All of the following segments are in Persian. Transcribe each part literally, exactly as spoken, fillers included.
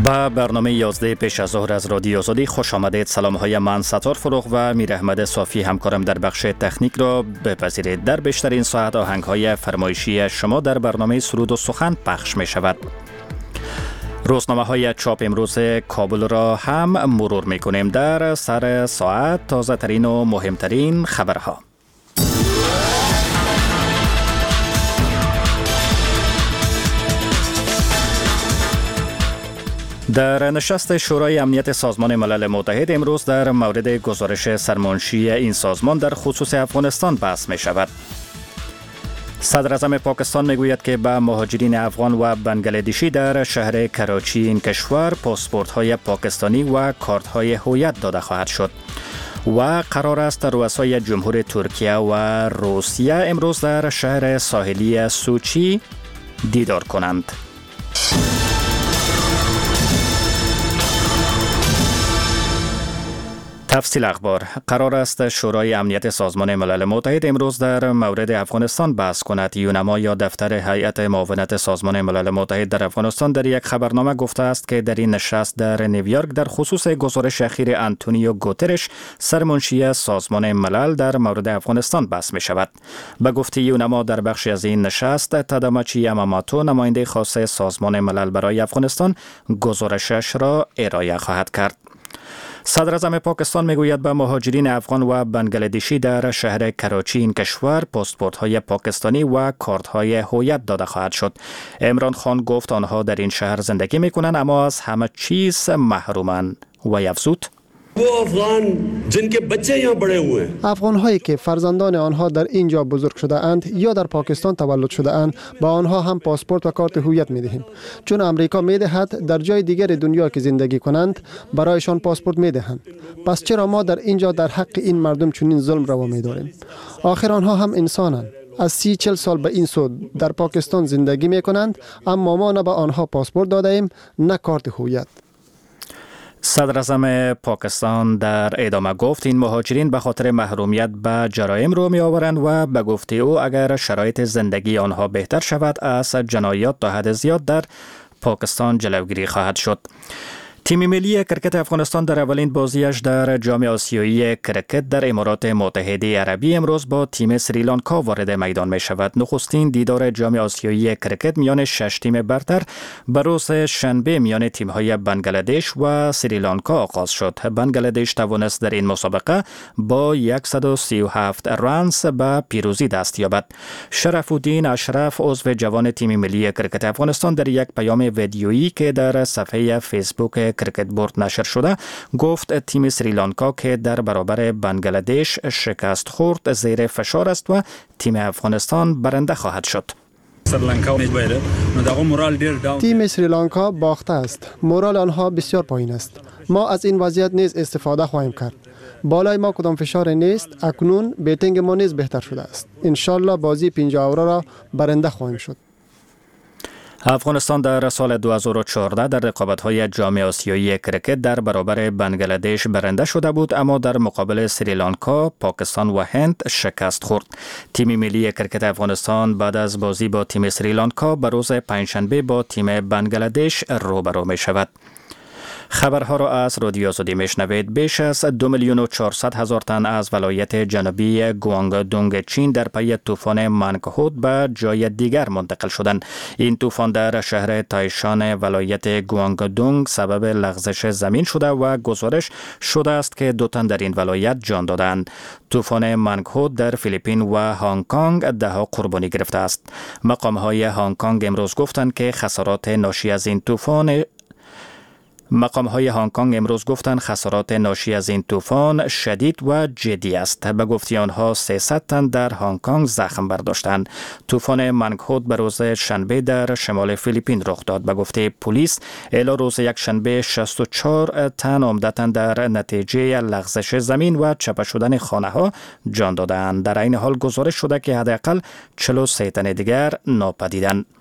با برنامه یازده پیش از ظهر از رادیو آزادی خوش آمدید. سلام های من ستار فروغ و میر احمد صافی همکارم در بخش تکنیک را بپذیرید. در بیشترین ساعت آهنگ های فرمایشی شما در برنامه سرود و سخن پخش می شود. روزنامه های چاپ امروز کابل را هم مرور می کنیم. در سر ساعت تازه ترین و مهمترین خبرها. در نشست شورای امنیت سازمان ملل متحد امروز در مورد گزارش سرمنشی این سازمان در خصوص افغانستان بحث می شود. صدر اعظم پاکستان می گوید که به مهاجرین افغان و بنگلادشی در شهر کراچی این کشور پاسپورت های پاکستانی و کارت های هویت داده خواهد شد. و قرار است رؤسای جمهور ترکیه و روسیه امروز در شهر ساحلی سوچی دیدار کنند. تفصیل اخبار. قرار است شورای امنیت سازمان ملل متحد امروز در مورد افغانستان بحث کند. یونما یا دفتر هیئت معاونت سازمان ملل متحد در افغانستان در یک خبرنامه گفته است که در این نشست در نیویورک در خصوص گزارش اخیر آنتونیو گوترش سرمنشی سازمان ملل در مورد افغانستان بحث می شود. به گفته یونما در بخشی از این نشست تاداماچی یاماماتو نماینده خاص سازمان ملل برای افغانستان گزارشش را ارائه خواهد کرد. صدر اعظم پاکستان میگوید به مهاجرین افغان و بنگلادشی در شهر کراچی این کشور پاسپورت های پاکستانی و کارت های هویت داده خواهد شد. عمران خان گفت آنها در این شهر زندگی میکنند اما از همه چیز محرومند و افزود افغان هایی که فرزندان آنها در اینجا بزرگ شده اند یا در پاکستان تولد شده اند با آنها هم پاسپورت و کارت هویت می دهیم، چون امریکا می دهد در جای دیگر دنیا که زندگی کنند برایشان پاسپورت می دهند. پس چرا ما در اینجا در حق این مردم چنین ظلم روا می داریم؟ آخر آنها هم انسانند. از سی چل سال به این سو در پاکستان زندگی می کنند اما ما نه به آنها پاسپورت داده ایم نه کارت هویت. صدر اعظم پاکستان در ادامه گفت این مهاجرین به خاطر محرومیت به جرایم رو می آورند و به گفته او اگر شرایط زندگی آنها بهتر شود از جنایات تا حد زیاد در پاکستان جلوگیری خواهد شد. تیم ملی کرکت افغانستان در اولین بازیش در جام آسیایی کرکت در امارات متحده عربی امروز با تیم سریلانکا وارد میدان می شود. نخستین دیدار جام آسیایی کرکت میان شش تیم برتر به روز شنبه میان تیم‌های بنگلادش و سریلانکا آغاز شد. بنگلادش توانست در این مسابقه با صد و سی و هفت رنز به پیروزی دست یابد. شرف الدین اشرف عضو جوان تیم ملی کرکت افغانستان در یک پیام ویدیویی که در صفحه فیسبوک کرکت بورد نشر شده گفت تیم سریلانکا که در برابر بنگلادش شکست خورد زیر فشار است و تیم افغانستان برنده خواهد شد. تیم سریلانکا باخته است. مورال آنها بسیار پایین است. ما از این وضعیت نیز استفاده خواهیم کرد. بالای ما کدام فشار نیست. اکنون بیتینگ ما نیز بهتر شده است. انشالله بازی پنجاه اوره را برنده خواهیم شد. افغانستان در سال دو هزار و چهارده در رقابت‌های جام آسیایی کرکت در برابر بنگلادش برنده شده بود اما در مقابل سریلانکا، پاکستان و هند شکست خورد. تیم ملی کرکت افغانستان بعد از بازی با تیم سریلانکا به روز پنجشنبه با تیم بنگلادش روبرو می شود. خبرها را از رادیو آزادی میشنوید. بیش از دو میلیون و چهارصد هزار تن از ولایت جنوبی گوانگدونگ چین در پی طوفان منکهود به جای دیگر منتقل شدند. این طوفان در شهر تایشان ولایت گوانگدونگ سبب لغزش زمین شده و گزارش شده است که دو تن در این ولایت جان دادند. طوفان منکهود در فیلیپین و هنگ کنگ ده ها قربانی گرفته است. مقام های هنگ کنگ امروز گفتند که خسارات ناشی از این طوفان مقام های هنگ کنگ امروز گفتند خسارات ناشی از این طوفان شدید و جدی است. به گفته آنها سیصد تن در هنگ کنگ زخم برداشتند. طوفان منکهود به روز شنبه در شمال فیلیپین رخ داد. به گفته پلیس الی روز یک شنبه شصت و چهار تن عمدتاً در نتیجه لغزش زمین و چپه شدن خانه ها جان دادند. در این حال گزارش شده که حداقل چهل و سه تن دیگر ناپدیدند.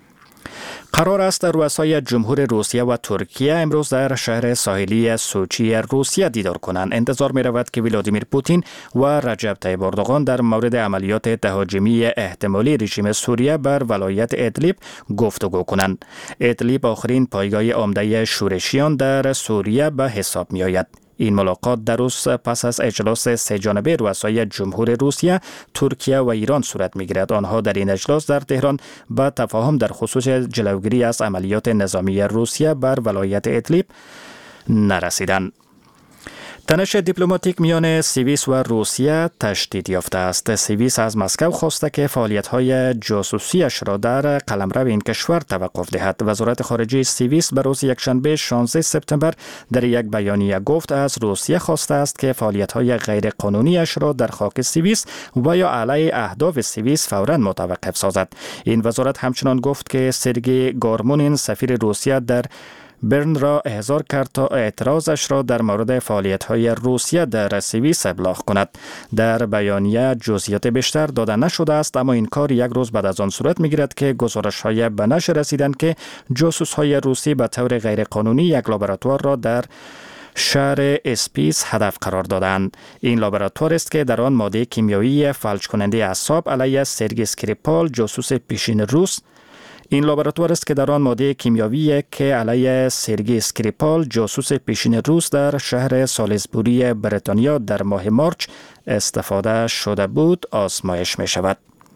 قرار است رؤسای جمهور روسیه و ترکیه امروز در شهر ساحلی سوچی روسیه دیدار کنند. انتظار می رود که ولادیمیر پوتین و رجب طیب اردوغان در مورد عملیات تهاجمی احتمالی رژیم سوریه بر ولایت ادلیب گفتگو کنند. ادلیب آخرین پایگاه عمده شورشیان در سوریه به حساب می آید. این ملاقات در روز پس از اجلاس سه جانبه رؤسای جمهور روسیه، ترکیه و ایران صورت می‌گیرد. آنها در این اجلاس در تهران به تفاهم در خصوص جلوگیری از عملیات نظامی روسیه بر ولایت ادلیب نرسیدند. تنش دیپلماتیک میان سوئیس و روسیه تشدید یافته است. سوئیس از مسکو خواسته که فعالیت‌های جاسوسیش را در قلمرو این کشور توقف دهد. وزارت خارجه سوئیس به روز یکشنبه شانزده سپتامبر در یک بیانیه گفت از روسیه خواسته است که فعالیت‌های غیرقانونیش را در خاک سوئیس و یا علیه اهداف سوئیس فوراً متوقف سازد. این وزارت همچنان گفت که سرگئی گارمونین سفیر روسیه در برن را احضار کرد تا اعتراضش را در مورد فعالیت‌های روسیه در سوئیس ابلاغ کند. در بیانیه جزئیات بیشتر داده نشده است، اما این کار یک روز بعد از آن صورت می‌گیرد که گزارش‌های به نشر رسیدند که جاسوس‌های روسی به طور غیرقانونی یک لابراتوار را در شهر اسپیس هدف قرار دادند. این لابراتوار است که در آن ماده کیمیایی فلج کننده اعصاب علیه سرگئی اسکریپال جاسوس پیشین روس این لابراتوار است که در آن ماده کیمیایی که علیه سرگئی اسکریپال جاسوس پیشین روس در شهر سالیزبوری بریتانیا در ماه مارچ استفاده شده بود آزمایش می شود.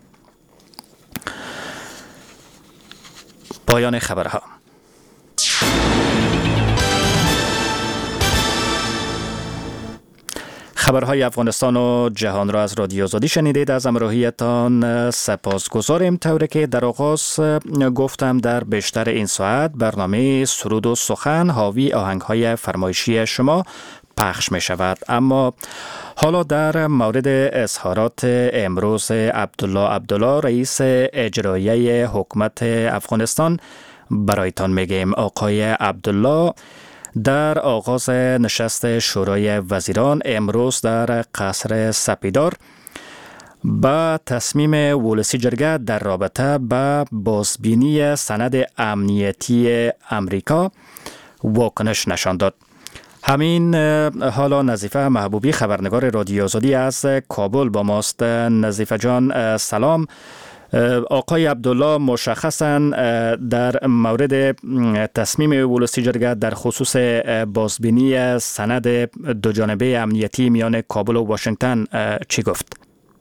پایان خبرها. خبرهای افغانستان و جهان را از رادیو آزادی شنیدید. از همراهیتان سپاسگزاریم. طوری که در آغاز گفتم در بیشتر این ساعت برنامه سرود و سخن حاوی آهنگهای فرمایشی شما پخش می شود. اما حالا در مورد اظهارات امروز عبدالله عبدالله رئیس اجرایی حکومت افغانستان برایتان میگیم. آقای عبدالله در آغاز نشست شورای وزیران امروز در قصر سپیدار با تصمیم ولسی جرگه در رابطه با بازبینی سند امنیتی امریکا واکنش نشان داد. همین حالا نظیفه محبوبی خبرنگار رادیو آزادی از کابل با ماست. نظیفه جان سلام. آقای عبدالله مشخصاً در مورد تصمیم ولسی جرگه در خصوص بازبینی سند دوجانبه امنیتی میان کابل و واشنگتن چی گفت؟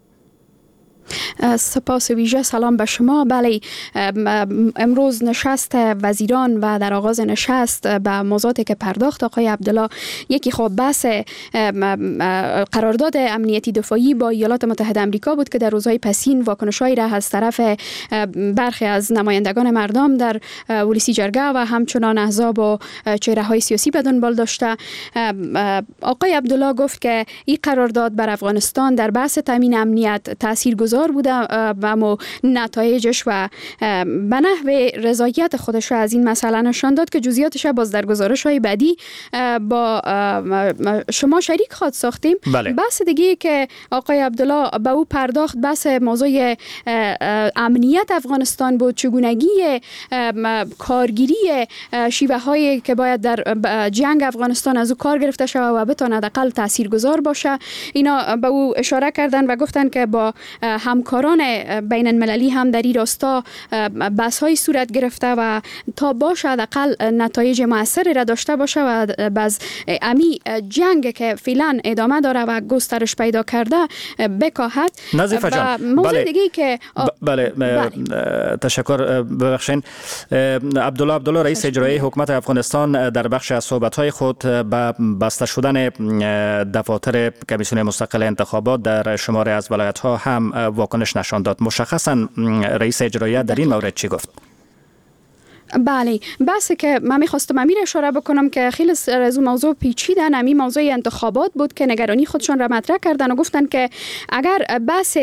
سپاس ویژه سلام به شما. بله، امروز نشست وزیران و در آغاز نشست به موضوعاتی که پرداخت آقای عبدالله، یکی خب بحث قرارداد امنیتی دفاعی با ایالات متحده آمریکا بود که در روزهای پسین واکنش‌هایی را از طرف برخی از نمایندگان مردم در ولسی جرگه و همچنان احزاب و چهره‌های سیاسی به دنبال داشته. آقای عبدالله گفت که این قرارداد بر افغانستان در بحث تامین امنیت تاثیرگذار بوده، اما نتایجش و به نحو رضایت خودش از این مسئله نشان داد که جزئیاتش باز در گزارش‌های بعدی با شما شریک خواهد ساختیم. بله. بحث دیگه که آقای عبدالله به او پرداخت بحث موضوع امنیت افغانستان بود، چگونگی کارگیری شیوه هایی که باید در جنگ افغانستان از او کار گرفته شود و بتواند حداقل تاثیرگذار باشه. اینا به او اشاره کردن و گفتن که با همکاران بین المللی هم در این راستا بحث های صورت گرفته و تا باشه حداقل نتایج موثری را داشته باشه و باز امی جنگ که فعلا ادامه داره و گسترش پیدا کرده بکاهد. نظیفه جان، موضوع بله. دیگه که ب- بله, بله. تشکر. ببخشید عبدالله عبدالله رئیس اجرایی حکومت افغانستان در بخش از صحبت‌های خود به بسته شدن دفاتر کمیسیون مستقل انتخابات در شماره از ولایت‌ها هم واکنش نشان داد. مشخصاً رئیس اجرایی در این مورد چی گفت؟ بله، بحث که من میخواستم امیر اشاره بکنم که خیلی از اون موضوع پیچیدن. همین موضوع انتخابات بود که نگرانی خودشون را مطرح کردن و گفتن که اگر بحث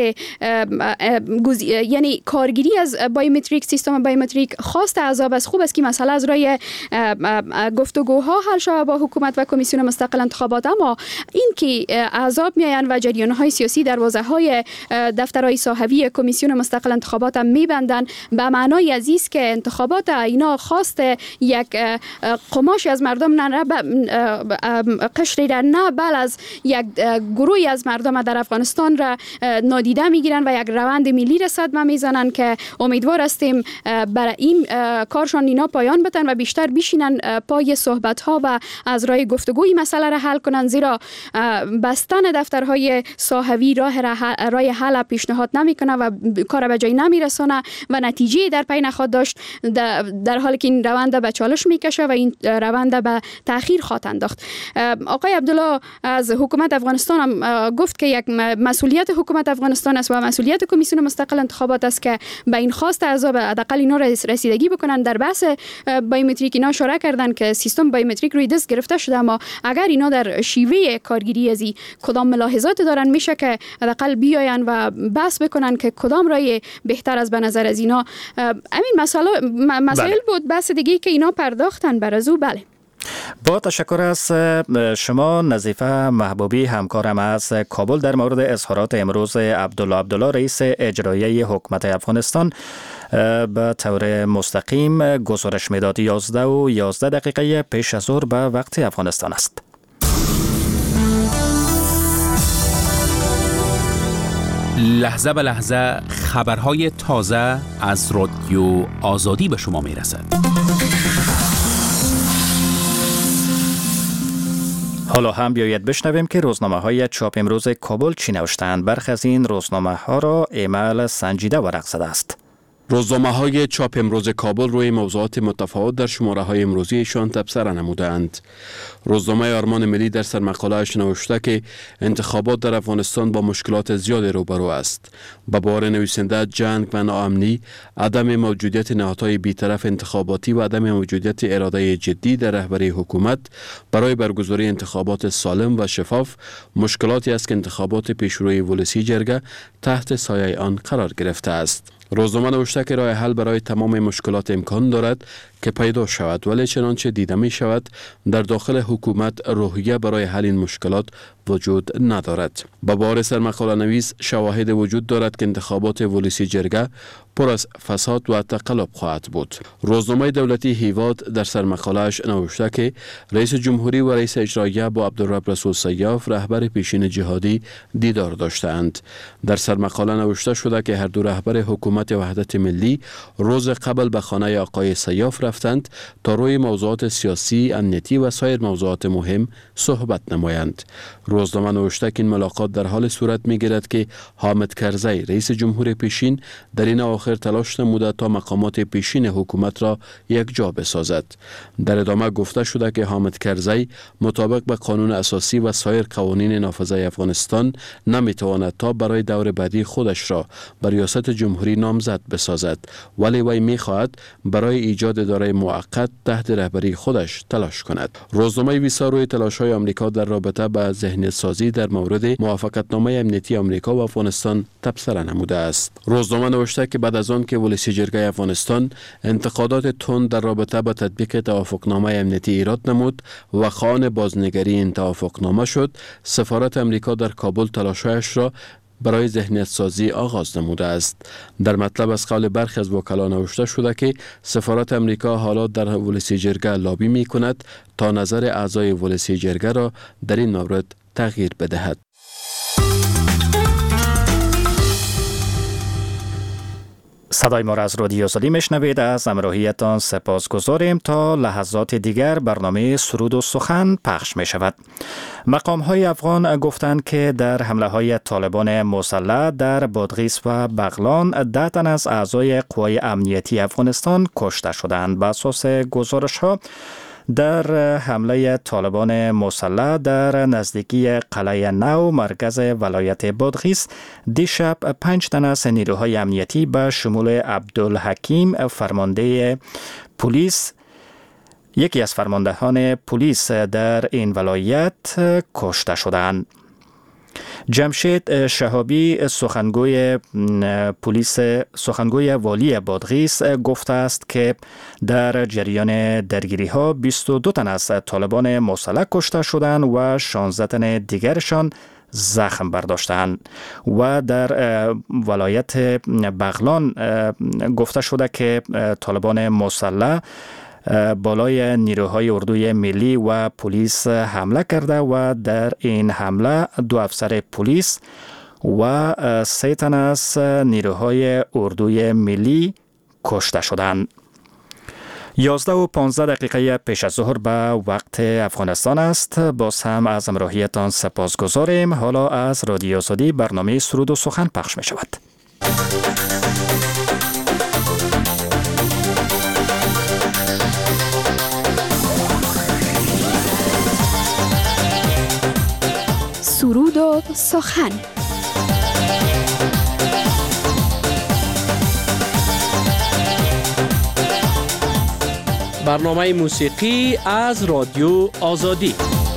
یعنی کارگیری از بایومتریک، سیستم بایومتریک خواست احزاب از خوب است که مسئله از رای گفتگوها حل شود با حکومت و کمیسیون مستقل انتخابات، اما این که احزاب میاین و جریان‌های سیاسی دروازه‌های دفترهای صاحبی کمیسیون مستقل انتخابات هم میبندن، به معنای عزیز که انتخابات اینا خواست یک قماش از مردم نه قشری را نه بل از یک گروهی از مردم در افغانستان را نادیده میگیرن و یک روند ملی را صدمه میزنن که امیدوار هستیم برای این کارشان اینا پایان بدن و بیشتر بشینن پای صحبت ها و از راه گفتگوی مسئله را حل کنن، زیرا بستن دفترهای صاحبی راه راه حل پیشنهاد نمیکنه و کار به جای نمیرسونه و نتیجه در پی نخواهد داشت، در حالی که این روند به چالش میکشه و این روند به تأخیر خواهد انداخت. آقای عبدالله از حکومت افغانستان هم گفت که یک مسئولیت حکومت افغانستان است و مسئولیت کمیسیون مستقل انتخابات است که به این خواست احزاب حداقل اینا رسیدگی بکنن. در بحث بایومتریک اینا اشاره کردن که سیستم بایومتریک روی دست گرفته شده، اما اگر اینا در شیوه کارگیری ازی کدام ملاحظات دارن میشه که حداقل بیاین و بحث بکنن که کدام رای بهتر از به نظر از اینا. همین مسائل مسائل بود. بحث دیگه که اینا پرداختن بر ازو. بله، با تشکر از شما. نظیفه محبوبی همکارم از کابل در مورد اظهارات امروز عبدالله عبدالله رئیس اجرایی حکومت افغانستان به طور مستقیم گزارش میداد. یازده و یازده دقیقه پیش از ظهر به وقت افغانستان است. لحظه به لحظه خبرهای تازه از رادیو آزادی به شما میرسد. حالا هم بیایید بشنویم که روزنامه های چاپ امروز کابل چی نوشتند. برخی از این روزنامه ها را ایمیل سنجیده ورق زده است. روزنامه های چاپ امروز کابل روی موضوعات متفاوت در شماره های امروزیشان تبصره نمودند. روزنامه آرمان ملی در سرمقاله‌اش نوشته که انتخابات در افغانستان با مشکلات زیاد روبرو است. به باور نویسنده جنگ و ناامنی، عدم موجودیت نهادهای بی‌طرف انتخاباتی و عدم موجودیت اراده جدی در رهبری حکومت برای برگزاری انتخابات سالم و شفاف مشکلاتی است که انتخابات پیشروی ولسی جرگه تحت سایه آن قرار گرفته است. روزنامه نوشته که راه حل برای تمام مشکلات امکان دارد که پیدا شود، ولی چنانچه دیده می شود در داخل حکومت روحیه برای حل این مشکلات وجود ندارد. با بار سرمقاله نویس شواهد وجود دارد که انتخابات ولسی جرگه پر از فساد و تقلب خواهد بود. روزنامه دولتی هیواد در سرمقاله‌اش نوشته که رئیس جمهوری و رئیس اجراییه با عبدالرب رسول سیاف رهبر پیشین جهادی دیدار داشتند. در سرمقاله نوشته شده که هر دو رهبر حکومت وحدت ملی روز قبل به خانه آقای سیاف رفتند تا روی موضوعات سیاسی، امنیتی و سایر موضوعات مهم صحبت نمایند. روزنامه نوشته که این ملاقات در حال صورت می‌گیرد که حامد کرزی رئیس جمهور پیشین در این اواخر تلاش نموده تا مقامات پیشین حکومت را یک جا بسازد. در ادامه گفته شده که حامد کرزی مطابق به قانون اساسی و سایر قوانین نافذه افغانستان نمیتواند تا برای دور بعدی خودش را بر ریاست جمهوری نامزد بسازد، ولی وی می‌خواهد برای ایجاد اداره موقت تحت رهبری خودش تلاش کند. روزنامه ویسا روی تلاش‌های آمریکا در رابطه با ذهنیت سازی در مورد موافقتنامه امنیتی آمریکا و افغانستان تبصره نموده است. روزنامه نوشته که بعد از آن که ولسی جرگه افغانستان انتقادات تند در رابطه با تطبیق توافقنامه امنیتی ایراد نمود و خواهان بازنگری این توافقنامه شد، سفارت آمریکا در کابل تلاش‌هایش را برای ذهنیت سازی آغاز نموده است. در مطلب از قول برخی از وکلا نوشته شده که سفارت امریکا حالا در ولسی جرگه لابی می کند تا نظر اعضای ولسی جرگه را در این مورد تغییر بدهد. صدای ما را از رادیو آزادی میشنوید. از همراهیتان سپاسگزاریم. تا لحظات دیگر برنامه سرود و سخن پخش می شود. مقام های افغان گفتند که در حمله های طالبان مسلح در بادغیس و بغلان ده تن از اعضای قوای امنیتی افغانستان کشته شدند. بر اساس گزارش ها در حمله طالبان مسلح در نزدیکی قلعه نو مرکز ولایت بادغیس دیشب پنج تن از نیروهای امنیتی به شمول عبدالحکیم فرمانده پلیس یکی از فرماندهان پلیس در این ولایت کشته شدند. جمشید شهابی سخنگوی پلیس سخنگوی والی بادغیس گفته است که در جریان درگیری ها بیست و دو تن از طالبان مسلح کشته شدند و شانزده تن دیگرشان زخم برداشتند و در ولایت بغلان گفته شده که طالبان مسلح بالای نیروهای اردوی ملی و پلیس حمله کرده و در این حمله دو افسر پلیس و سه تن از نیروهای اردوی ملی کشته شدند. یازده و پانزده دقیقه پیش از ظهر به وقت افغانستان است. باز هم از همراهیتان سپاسگزاریم. حالا از رادیو آزادی برنامه سرود و سخن پخش می شود. سرود و سخن. برنامه موسیقی از رادیو آزادی.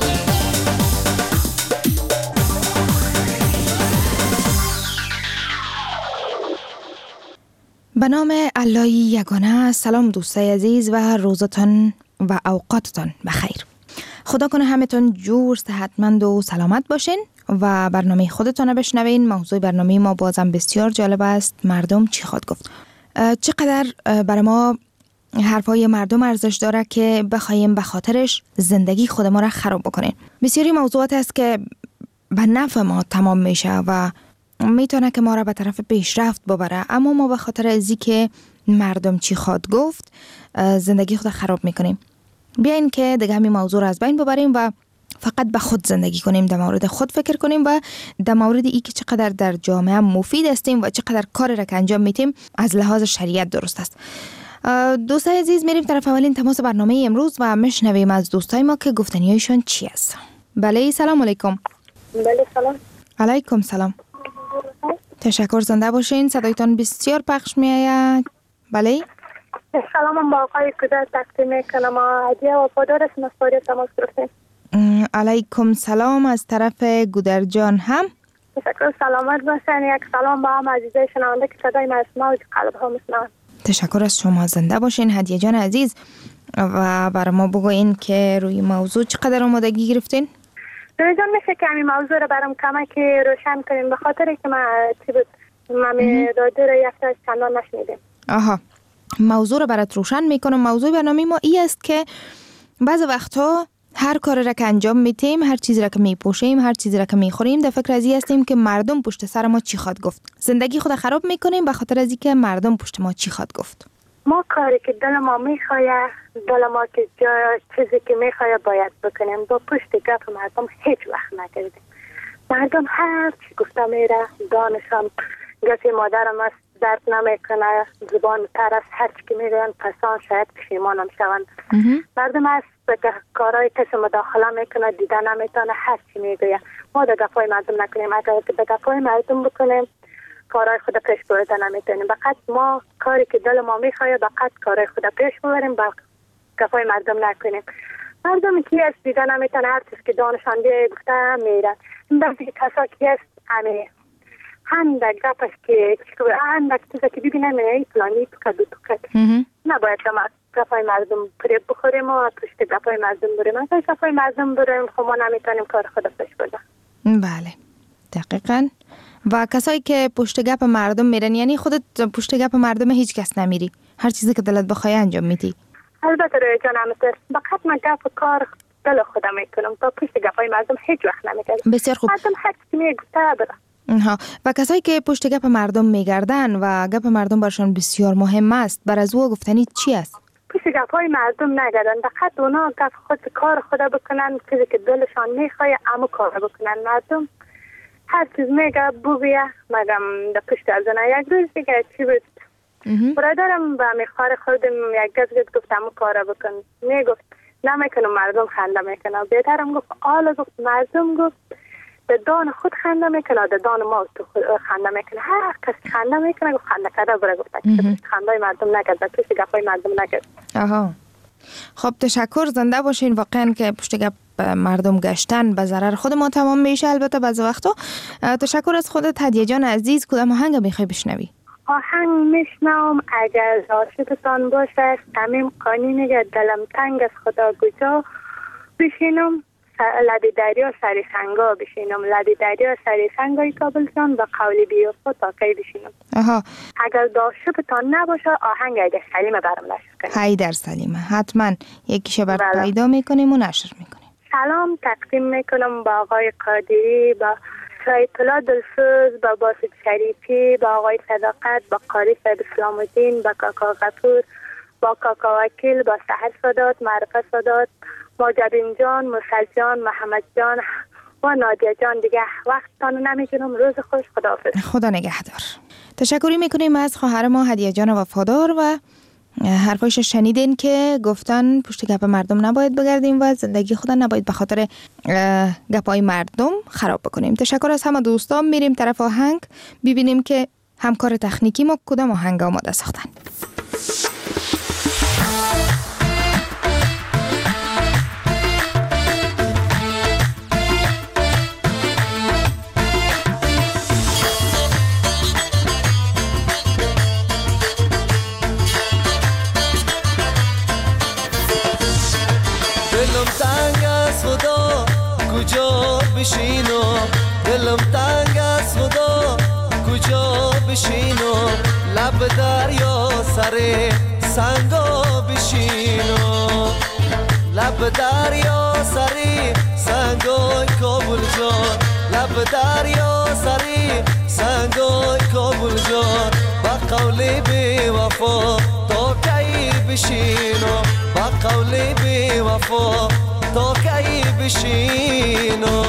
به نام الله یگانه. سلام دوستای عزیز و روزتان و اوقاتتان بخیر. خدا کنه همتون جور، صحتمند و سلامت باشین و برنامه خودتان رو بشنوین. موضوع برنامه ما بازم بسیار جالب است. مردم چی خواد گفت؟ چقدر برای ما حرفای مردم ارزش داره که بخوایم به خاطرش زندگی خود ما را خراب بکنیم. بسیاری موضوعات است که به نفع ما تمام میشه و میتونه که ما را به طرف پیشرفت ببره، اما ما به خاطر ازی که مردم چی خواد گفت زندگی خود خراب میکنیم. بیاین که دیگه همین موضوع را از بین ببریم و فقط به خود زندگی کنیم، در مورد خود فکر کنیم و در مورد ای که چقدر در جامعه مفید هستیم و چقدر کاری را که انجام میتیم از لحاظ شریعت درست است. دوستای عزیز، میریم طرف اولین تماس برنامه امروز و میشنویم از دوستای ما که گفتنیایشان چی است. بله، سلام علیکم. بله سلام. علیکم سلام. تشکر، زنده باشین. صدایتان بسیار پخش میآید. بله. سلام، با آقای کودک تقدیم میکنم. عادیه وفادار است، مصوری تماس گرفتیم. علیکم سلام از طرف گودرجان هم. تشکر، سلامت باشین. یک سلام با هم عزیزای شنونده که صدای ما اسمع و قلب ها میشنون. تشکر از شما، زنده باشین هدیه جان عزیز. و برای ما بگوین که روی موضوع چقدر آمادگی گرفتین؟ روی جان میشه که همین موضوع رو برام کمک روشن کنیم، به خاطر که من چی بود من رادیو رو یک تا چندان نشنیدیم. آها، موضوع رو برات روشن میکنم. موضوع برنامه ما ای است که بعض وقتها هر کاری را که انجام میتیم، هر چیزی را که میپوشیم، هر چیزی را که میخوریم، در فکر ازی هستیم که مردم پشت سر ما چی خواد گفت. زندگی خود خراب میکنیم به خاطر ازی که مردم پشت ما چی خواد گفت. ما کاری که دل ما میخواه، دل ما که جا چیزی که میخواه باید بکنیم. با پشت گپ مردم هیچ وقت نکردیم. مردم هر چی گفته میره، دانشم گفت مادرم است درد نمیکنه، زبان تر است، هر چی که میگن پسان شاید پشیمانم شوند. مردم است به کارهای کسی مداخله میکنه، دیده نمیتونه، هر چی میگه. ما در گپای مردم نکنیم. اگر که در گپای مردم بکنیم کارهای خود پیش برده نمیتونیم. فقط ما کاری که دل ما میخواه فقط کارهای خود پیش ببریم، با گپای مردم نکنیم. مردم کی است دیده نمیتونه، هر چیز که دانشانده گفته میره. این بعضی کسا کی است همه هندک گپ است که هندک چیزا که ببینم ای پلانی تو کدو تو کد نباید که ما گپای مردم پریب بخوریم و پشت گپای مردم بریم. اگر گپای مردم بریم خب ما نمیتونیم کار خود پیش بردیم. بله دقیقاً. و کسایی که پشت گپ مردم میرن، یعنی خودت پشت گپ مردم هیچ کس نمیری، هر چیزی که دلت بخواد انجام میدی. البته روی جانم است، فقط من گپ کار دل خودم میکنم، تا پشت گپای مردم هیچ وقت نمیگردم. بسیار خوب. مردم هر چی میگفته برم. ها، و کسایی که پشت گپ مردم میگردن و گپ مردم برشان بسیار مهم است، بر از او گفتنی چی است؟ پشت گپای مردم نگردن، فقط اونا گپ خود کار خود بکنن، چیزی که دلشان میخواد اما کار بکنن. مردم هر چیز میگه بویه مگم در پشت از نه. یک روز دیگه چی بود برادرم با میخوار خودم یک گز گفت اما کار بکن. میگفت نمیکنم مردم خنده میکنه. بهترم گفت حالا گفت مردم گفت به دان خود خنده میکنه، به دان ما تو خنده میکنه. هر کس خنده میکنه گفت خنده کرده بره گفت خنده مردم نکرد، توش گپای مردم نکرد. آها. خب تشکر، زنده باشین. واقعا که پشت گپ مردم گشتن به ضرر خود ما تمام میشه البته بعض وقتا. تشکر از خودت هدیه جان عزیز. کدام آهنگ میخوای بشنوی؟ آهنگ میشنوم اگر عاشقتان باشه. صمیم قانی میگه دلم تنگ از خدا کجا بشینم، لب دریا سر سنگا بشینم، لب دریا سر سنگای کابل جان با قولی بیوفا تا کی بشینم. آها. اگر عاشقتان نباشه آهنگ ایده سلیمه برام نشر کنیم. هیدر سلیمه حتما یکیشه بر پیدا میکنیم و نشر میکنیم. سلام تقدیم میکنم با آقای قادری، با سایت الله دلسوز، با باسط شریفی، با آقای صداقت، با قاری سید اسلام الدین، با کاکا غفور، با کاکا وکیل، با سحر سادات، معرفه سادات، ماجبین جان، مسل جان، محمد جان و نادیه جان. دیگه وقت تانو نمیکنم. روز خوش، خداحافظ. خدا نگهدار. تشکری میکنیم از خواهر ما هدیه جان وفادار و حرفایش شنیدین که گفتن پشت گپ مردم نباید بگردیم و زندگی خدا نباید به خاطر گپای مردم خراب بکنیم. تشکر از همه دوستان. میریم طرف آهنگ ببینیم که همکار تکنیکی ما کدام آهنگ آماده ساختن. بشینو دلم تنگ از خدا کجا بشینو، لب دریا سر سنگا بشینو، لب دریا سر سنگای کابل جان، لب دریا سر سنگای کابل جان. با قول بی وفا تا کی بشینو، با قول بی وفا تا کی بشینو.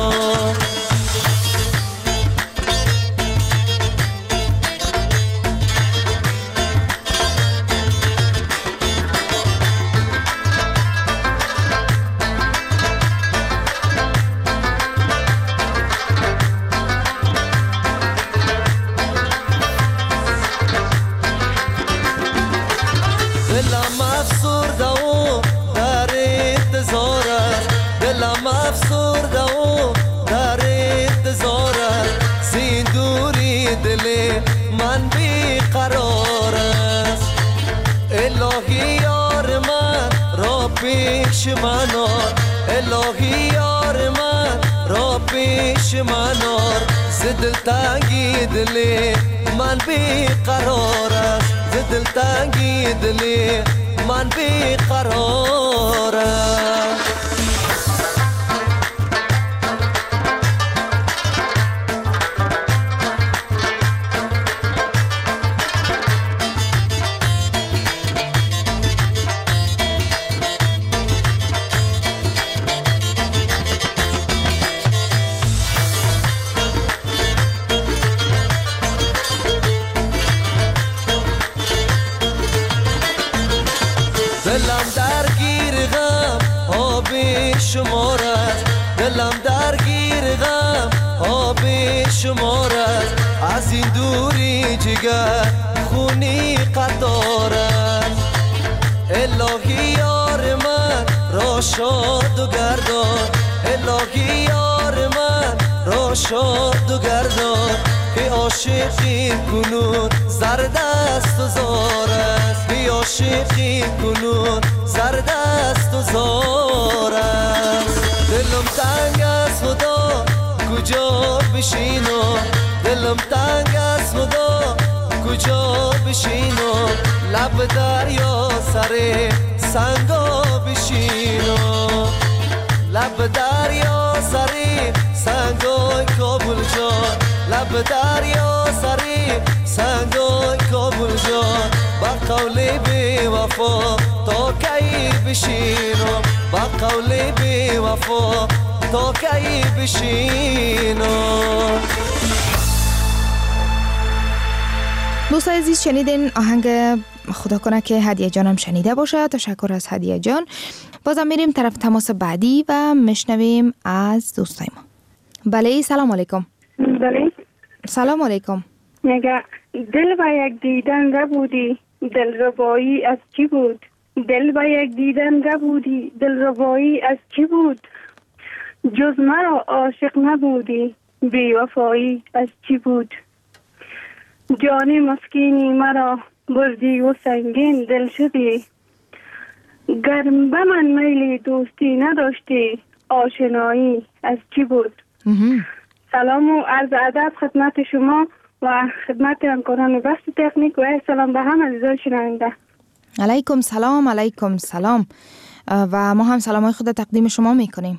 دلم افسرده و در انتظار است، دلم افسرده و در انتظار است، زین دوری دل من بیقرار است. الهی یار من را پیش من آر، الهی یار من را پیش من آر. ز دلتنگی دل من بیقرار است، ز دلتنگی دل من بیقرار است. دلم درگیر غم آب شمار است، دلم درگیر غم آب شمار است. از این دوری جگر خونی قطار است. الهی یار من را شاد و گردان، الهی یار من را شاد و گردان. که عاشقی کنون زرد است و زار است، که عاشقی کنون زرد است و زار است. دلم تنگ از خدا کجا بشینو، دلم تنگ از خدا کجا بشینو. لب دریا سر سنگا بشینو، لب دریا سر سنگای کابل جان، لب دریا سر سنگای کابل جان. با قول بی وفا تا کی بشینو، با قول بی وفا تا کی بشینو. دوستان عزیز شنیدین آهنگ خدا کنه که هدیه جانم شنیده باشه. تشکر از هدیه جان. بازم میریم طرف تماس بعدی و میشنویم از دوستای ما. بله سلام علیکم. بله سلام علیکم. میگه دل با یک دیدن ربودی دل ربایی از چی بود؟ دل با یک دیدن ربودی دل ربایی از چی بود؟ جز مرا عاشق نبودی بی وفایی از چی بود؟ جان مسکینی مرا بردی و سنگین دل شدی، گرم به من میلی دوستی نداشتی آشنایی از چی بود؟ سلام و عرض ادب خدمت شما و خدمت همکاران بخش تکنیک و سلام به هم عزیزان شنونده. علیکم سلام. علیکم سلام و ما هم سلامای خود تقدیم شما میکنیم.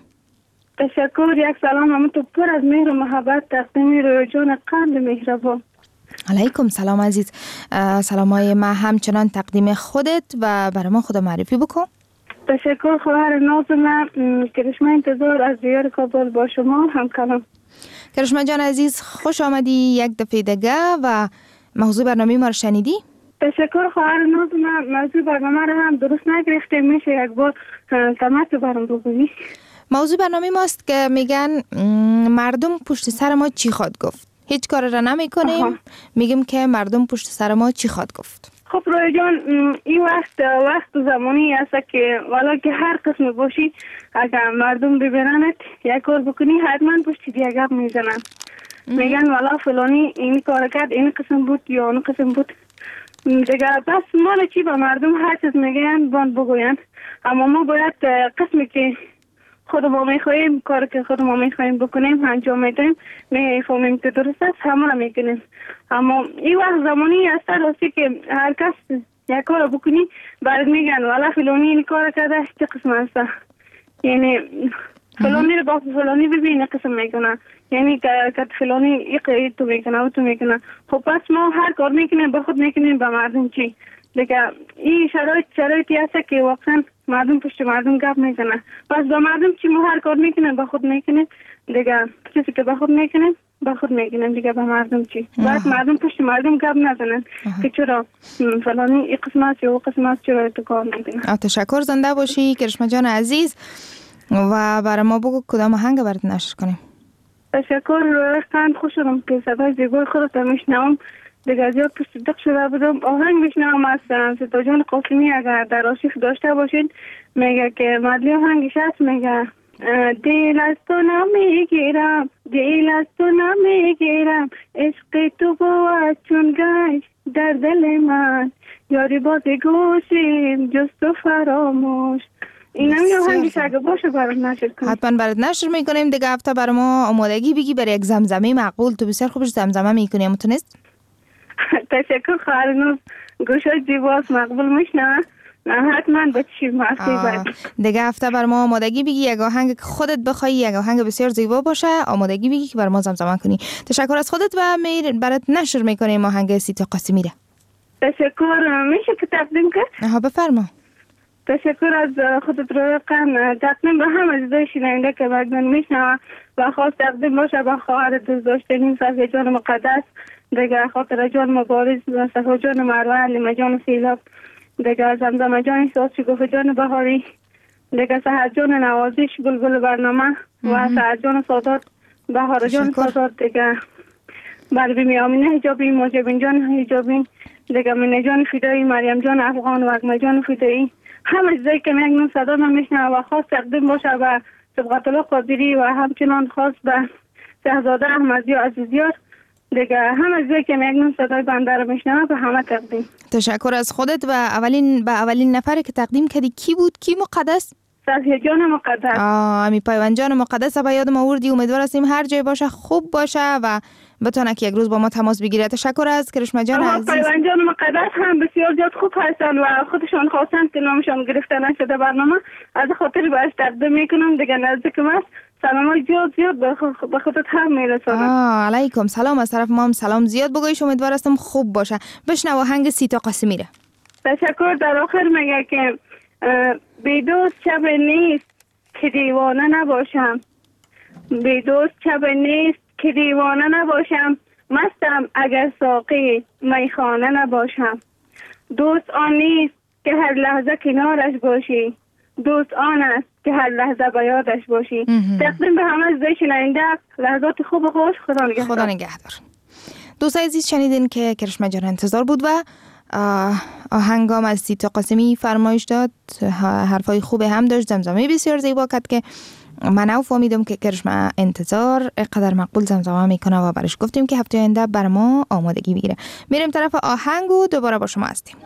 تشکر. یک سلام هم تو پر از مهر و محبت تقدیم روی جان قلب مهربان. علیکم سلام عزیز. سلامای ما همچنان تقدیم خودت و برای ما خود معرفی بکن. تشکر خواهر ناز من کرشمه انتظار از دیار کابل با شما هم کلام. کرشمه جان عزیز خوش آمدی یک دفعه دیگه و موضوع برنامه ما رو شنیدی؟ تشکر خواهر ناز من. موضوع برنامه رو هم درست نگرفته، میشه یک بار تمت برام بگویی؟ موضوع برنامه ماست که میگن مردم پشت سر ما چی خواد گفت. هیچ کار را نمی کنیم، میگیم که مردم پشت سر ما چی خواد گفت. خب روی جان این وقت وقت زمانی است که والا که هر قسم باشی اگر مردم ببیننت یک کار بکنی حتما پشت دیگه گپ میزنن. میگن والا فلانی این کار کرد این قسم بود یا اون قسم بود دیگه. بس مال چی به مردم هر چیز میگن بان بگوین، اما ما باید قسمی که خود ما میخواهیم کار که خود ما میخواهیم بکنیم انجام میدیم، میفهمیم که درست است همه را میکنیم. اما این وقت زمانی است راستی که هر کس یک کار بکنی بعد میگن والا فلانی این کار کرده چه قسم است، یعنی فلانی رو با فلانی ببین قسم میکنه، یعنی که فلانی یک تو میکنه و تو میکنه. خب پس ما هر کار میکنیم به خود میکنیم به مردم چی دیگه. این شرایط شرایطی هست که واقعا مردم پشت مردم گپ میزنن. پس با مردم چی ما هر کار میکنیم به خود میکنیم دیگه. چیزی که به خود میکنیم به خود میکنیم دیگه. به مردم چی بعد مردم پشت مردم گپ نزنن که چرا فلانی این قسم است یا قسم است چرا تو کار میکنن. تشکر. زنده باشی کرشمه جان عزیز و برای ما بگو کدام آهنگ برات نشر کنیم. تشکر. خیلی خوش شدم که صدای زیبای خودت میشنوم دیگه. زیاد پشت دق شده بودم. آهنگ میشنوم از ستا جان قاسمی اگر در آرشیف داشته باشین. میگه که مدلی آهنگش هست، میگه دل از تو نمیگیرم دل از تو نمیگیرم عشق تو بود چون گشت در دل من یاری باز گوشیم جز تو فراموش. این هم یه آهنگش اگه باشه برات نشر کنیم. حتما برات نشر میکنیم دیگه. هفته برای ما آمادگی بگی برای یک زمزمه معقول. تو بسیار خوبش زمزمه میکنی اما تو نیست؟ تشکر خواهرنوز. گوشت زیباست مقبول میشنه. حتما به چی مرسی دیگه. هفته بر ما آمادگی بگی یک آهنگ که خودت بخوایی، یک آهنگ بسیار زیبا باشه، آمادگی بگی که بر ما زمزمه کنی. تشکر از خودت و میر برات نشر میکنیم آهنگ سیتا قاسمی را. تشکر. میشه که تقدیم کرد؟ ها بفرما. تشکر از خودت رو قم تقدیم به هم عزیزای شنونده که مردم میشنوه و خاص تقدیم باشه به خواهر دوست داشتنی صفیه جان مقدس دیگه، خاطر جان مبارز و صفیه جان مروه، علیمه جان سیلاب دیگه، زمزمه جان ساز شگوفه جان بهاری دیگه، سحر جان نوازش بلبل برنامه و سحر جان سادات، بهار جان سادات دیگه، بربی میامینه حجابی، موجبین جان حجابی دیگه، منه جان فیدایی، مریم جان افغان و اکمه جان فیدایی. همه چیزایی که میگنم صدا من میشنه و خاص تقدیم باشه به صبغت الله قادری و همچنان خاص به شهزاده احمدی و عزیزیار دیگه. همه چیزایی که میگنم صدای بنده رو میشنه به همه تقدیم. تشکر از خودت و اولین به اولین نفری که تقدیم کردی کی بود؟ کی مقدس؟ صفیه جان مقدس. آه امی پیوند جان مقدس به یادم آوردی. امیدوار هستیم هر جای باشه خوب باشه و بتونه که یک روز با ما تماس بگیره. تشکر از کرشمه جان عزیز. پیوند جان مقدس هم بسیار زیاد خوب هستن و خودشان خواستن که نامشان گرفته نشده برنامه، از خاطر باش تقدیم میکنم دیگه. نزدیکم است. سلام زیاد زیاد به خودت هم میرسونم. آه علیکم سلام. از طرف ما هم سلام زیاد بگویش. امیدوار هستم خوب باشه. بشنو آهنگ سیتا قاسمی را. تشکر. در آخر میگه که بیدوست شب نیست که دیوانه نباشم، بیدوست شب نیست که دیوانه نباشم، مستم اگر ساقی میخانه نباشم. دوست آن نیست که هر لحظه کنارش باشی، دوست آن است که هر لحظه به یادش باشی. تقدیم به همه عزیزای شنونده لحظات خوب و خوش. خدا نگهدار. خدا نگهدار. دوستای عزیز شنیدین که کرشمه جان انتظار بود و آهنگام از سیتا قاسمی فرمایش داد. حرفای خوب هم داشت، زمزمه بسیار زیبا کرد که من او فهمیدم که کرشمه انتظار قدر مقبول زمزمه میکنه و برش گفتیم که هفته آینده بر ما آمادگی بگیره. میریم طرف آهنگ و دوباره با شما هستیم.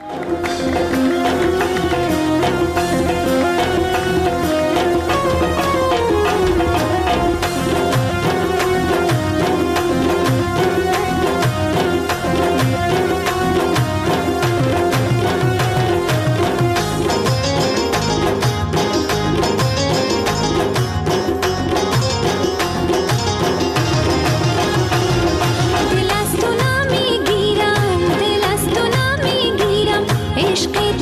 عشق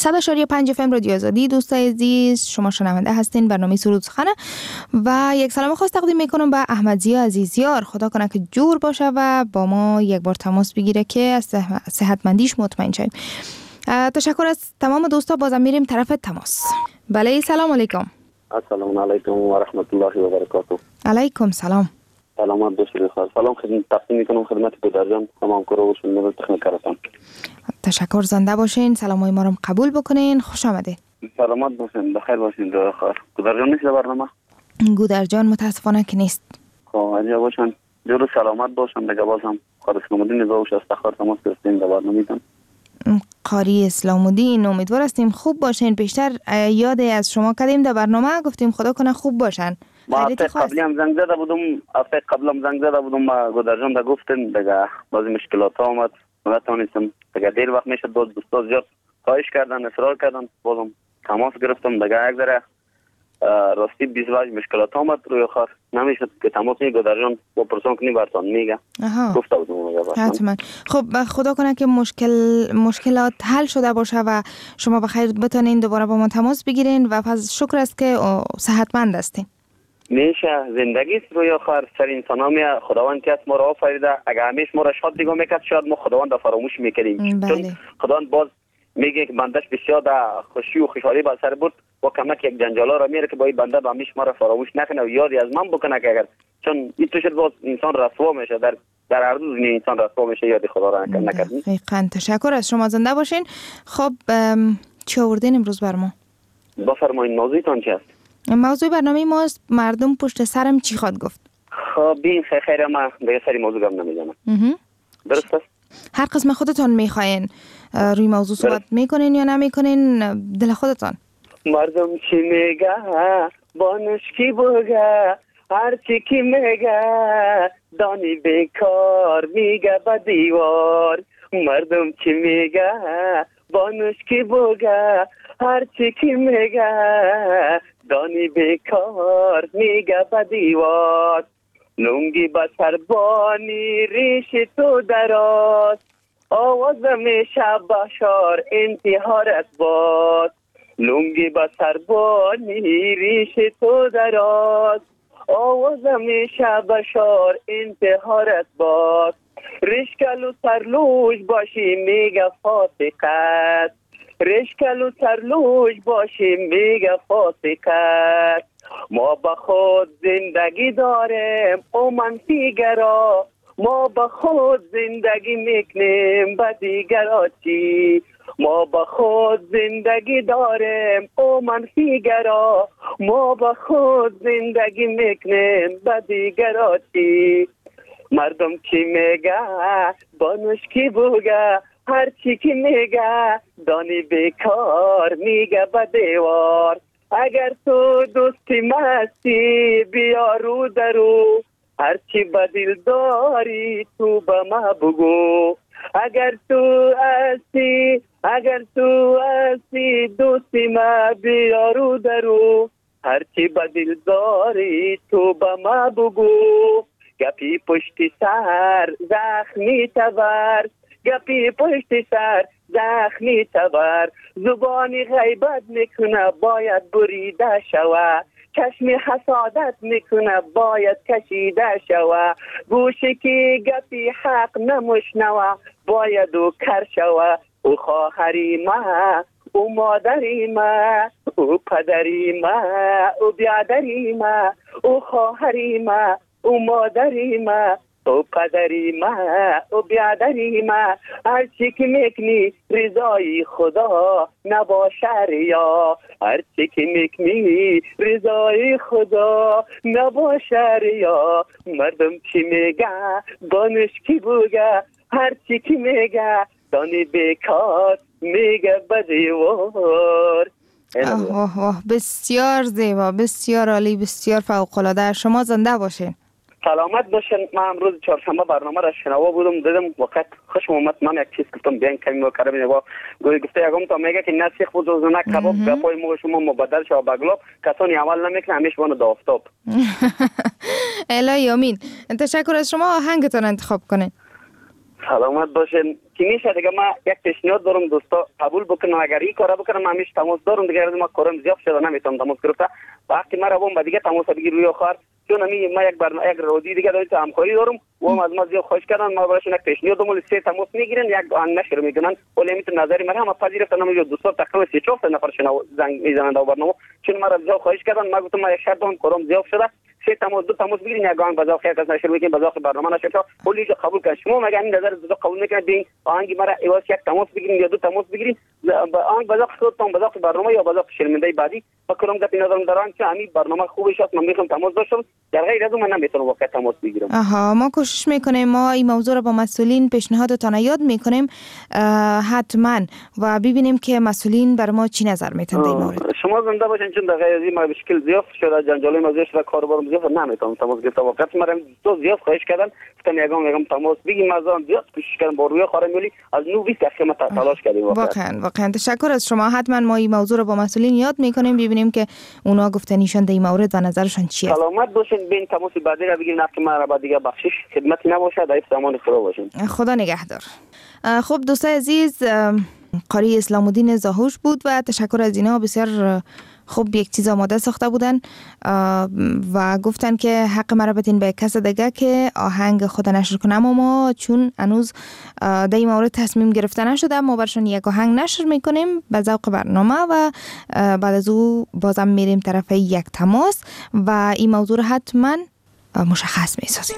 صد و پنج اف ام رادیو آزادی. دوستای عزیز، شما شنونده هستین برنامه سرود سخنه و یک سلام خاص تقدیم میکنم به احمدزیا عزیزیار. خدا کنه که جور باشه و با ما یک بار تماس بگیره که از صحتمندیش مطمئن شیم. تشکر از تمام دوستا. بازم میریم طرف تماس. بله، سلام علیکم. السلام علیکم و رحمت الله و برکاته. علیکم سلام. سلامت باشید. سلام خدمت تقدیم میکنم خدمت گودرجان، تمام کارو و شنو تکنیک هستم. تشکر، زنده باشین. سلامای ما رو قبول بکنین. خوش آمدید. سلامت باشین، بخیر باشین. دو خیر. گودرجان نیست در برنامه؟ گودرجان متاسفانه که نیست. خب عجب باشن. جور سلامت باشن. دیگه بازم قاری اسلام الدین نزاوش استخار تماس گرفتیم در برنامه. قاری اسلام الدین، امیدوار هستیم خوب باشین. پیشتر یاد از شما کردیم در برنامه، گفتیم خدا کنه خوب باشن. ما هفته قبلی هم زنگ زده بودم، هفته قبل هم زنگ زده بودم ما گودرجان دا گفتن دیگه بعضی مشکلات ها آمد، نتونستم دیگه. دیر وقت میشد دو دوستا زیاد خواهش کردن، اصرار کردن، بازم تماس گرفتم دیگه. یک ذره راستی بیست وجه مشکلات آمد روی آخر نمیشد که تماس می گودرجان با پرسان کنی برتان میگه. گفته بودم حتما. خب خدا کنه که مشکل مشکلات حل شده باشه و شما بخیر بتونین دوباره با ما تماس بگیرین و پس شکر است که صحتمند هستین. میشه زندگی است روی آخر سر انسان ها می خداوند که ما را آفریده. اگر همیشه ما را شاد دیگه میکرد شاید ما خداوند را فراموش میکردیم. بله. چون خداوند باز میگه که بندش بسیار در خوشی و خوشحالی بر سر بود با کمک یک جنجالا را میره که باید بنده با همیشه ما را فراموش نکنه و یادی از من بکنه که اگر چون این تو شد باز انسان رسوا میشه، در در هر روز انسان رسوا میشه، یادی خدا را نکنه. دقیقاً. تشکر از شما، زنده باشین. خب چی آوردین امروز بر ما؟ بفرمایید. موضوعتان چی است؟ موضوع برنامه ماست مردم پشت سرم چی خواد گفت. خب بین خیر خیر ما دیگه سری موضوع گم نمیزنم. درست است؟ هر قسم خودتون میخواین روی موضوع صحبت میکنین یا نمیکنین، دل خودتان. مردم چی میگه بانش کی بگه، هر چی کی میگه دانی بیکار میگه با دیوار. مردم چی میگه بانش کی بگه، هر چی کی میگه دانی بیکار میگه با دیوار. لنگی با سربانی ریش تو دراز، آوازم شب بشار انتحارت باد. لنگی با سربانی ریش تو دراز، آوازم شب بشار انتحارت باد. رشکل و سرلوش باشی میگه فاسقت، رشکل و سرلوش باشی میگه فاسقت. ما با خود زندگی داریم او منفی گرا، ما با خود زندگی میکنیم با دیگرا چی. ما با خود زندگی داریم او منفی گرا، ما با خود زندگی میکنیم با دیگرا چی. مردم کی میگه بانش کی بگه، هر چی کی میگه دانی بیکار میگه با دیوار. اگر تو دوستی مستی بیا رو درو، هر چی بدل داری تو به ما بگو. اگر تو هستی اگر تو هستی دوستی ما بیا رو درو، هر چی بدل داری تو به ما بگو. گپی پشت سر زخمی تبر، گپی پشت سر زخمی تبر. زبانی غیبت میکنه باید بریده شوه، چشم حسادت میکنه باید کشیده شوه. گوشی که گپی حق نمشنوه باید او کر شوه. او خواهری ما، او مادری ما، او پدری ما، او بیادری ما. او خواهری ما، او مادری ما، او پدری ما، او بیادری ما. هر چی که میکنی رضای خدا نباشه ریا، هر چی که میکنی رضای خدا نباشه ریا. مردم چی میگه دانش کی بگه، هر چی که میگه دانی بیکار میگه بدیوار. آه آه بسیار زیبا، بسیار عالی، بسیار فوق‌العاده. شما زنده باشین. سلامت باشین. من امروز چهارشنبه برنامه را شنوا بودم، دیدم وقت خوشم اومد. من یک چیز گفتم بیان کمی کارم نگاه گوی گفته یکم تا میگه که نه سیخ بوزو نه کباب گپای مو شما مبادل شو بغلاب کسانی عمل نمیکنه همیشه وانو دو آفتاب. الهی آمین. تشکر از شما. آهنگتون انتخاب کنین. سلامت باشین. که میشه دیگه ما یک پیشنهاد دارم دوستا قبول بکنم، اگر این کارا بکنم من میشه تماس دارم دیگه، ما کارم زیاد شده نمیتونم تماس گرفته وقتی ما روم با دیگه تماس بگیر روی آخر، چون می ما یک برنامه یک رادیو دیگه داریم همکاری دارم و هم از ما زیاد خواهش کردن ما براشون یک پیشنهاد دادم، سه تماس میگیرن یک آن نشر میکنن ولی میتون نظری من هم پذیرفتن نمیشه دوستا تقریبا سه چهار نفر شنو زنگ میزنن در برنامه، چون ما را زیاد خواهش کردن ما گفتم ما یک شرط دارم کارم زیاد شده سه تماس دو تماس بگیرین یک آن بازار خیر کس نشر میکنین بازار برنامه نشر تا ولی قبول کنید شما مگه این نظر دو قبول نکنید بین آهنگ مرا ایواز یک تماس بگیرین یا دو تماس بگیرین آهنگ بازار خودتون بازار برنامه یا بازار شرمنده بعدی فکرم گپ نظرم دارن که همین برنامه خوبه شد من میخوام تماس داشتم در غیر از اون من نمیتونم واقعا تماس بگیرم. آها ما کوشش میکنیم ما این موضوع رو با مسئولین پیشنهادتان یاد میکنیم حتما و ببینیم که مسئولین بر ما چی نظر میتن در این مورد. شما زنده باشین چون در غیر از این ما مشکل زیاد شده جنجالی موضوع شده کاربارم زیاد نمیتونم تماس گرفتم واقعا مرا تو زیاد خواهش کردن گفتم یگام یگام تماس بگیم از آن زیاد کوشش کردم با روی خارم ولی از نو بیست دقیقه ما تلاش کردیم واقعا. واقعا واقعا تشکر از شما. حتما ما این موضوع رو با مسئولین یاد میکنیم ببینیم که اونا گفتنیشان در این مورد و نظرشون چیه. سلامت باشین بین تماس بعدی رو بگیم نه که ما بعد دیگه بخشش خدمتی نباشه در امان خدا باشین. خدا نگهدار. خب دوستای عزیز قاری اسلام الدین زاهوش بود و تشکر از اینا بسیار خب یک چیز آماده ساخته بودن و گفتن که حق مرا بدین به کس دیگه که آهنگ خود نشر کنم و ما چون هنوز در این مورد تصمیم گرفته نشده ما برشون یک آهنگ نشر میکنیم به ذوق برنامه و بعد از او بازم میریم طرف یک تماس و این موضوع رو حتما مشخص میسازیم.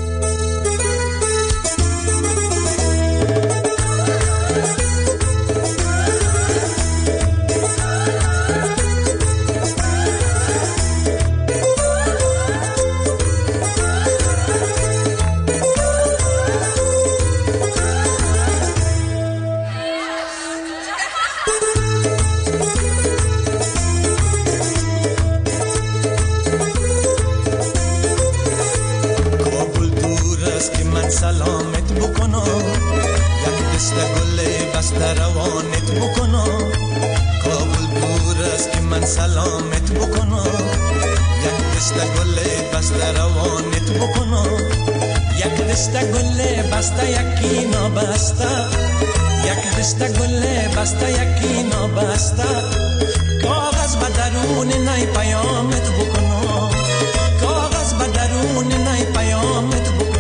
سلامت بکنم یک دست گل بسته روانت بکنم کابل دور است که من سلامت بکنم یک دست گل بسته روانت بکنم یک دست گل بسته یکی نابسته یک دست گل بسته یکی نابسته کاغذ به درون نی پیامت بکنم کاغذ به درون نی پیامت بکنم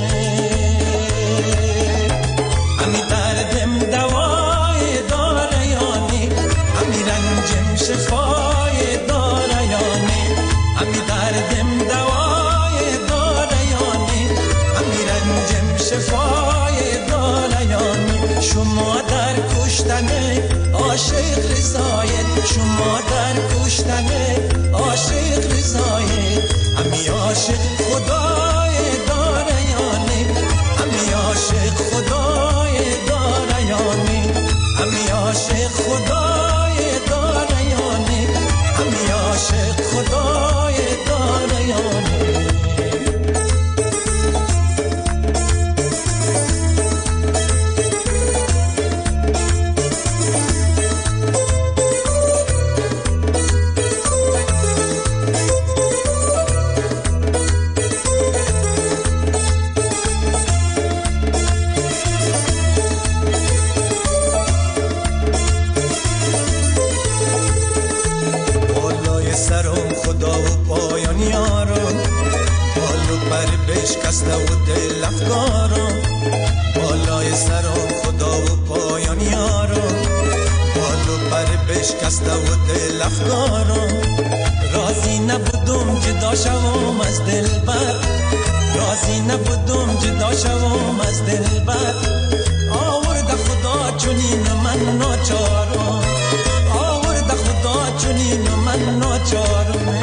امی دردم دوای داره یانی امی رنجم شفای داره یانی امی دردم دوای داره یانی امی رنجم شفای داره یانی شما در کشتن عاشق رضایت شما در کشتن عاشق رضایت امی عاشق خدای داره یانی امی عاشق خدای داره یانی امی عاشق خدای داره یانی امی عاشق خدای داره یانی بشکسته و دل افکارم بالای سرم خدا و پایان یارم بالو پر بشکسته و دل افکارم راضی نبودم جدا شوم از دلبر راضی نبودم جدا شوم از دلبر آورده خدا چنین من ناچارم آورده خدا چنین من ناچارم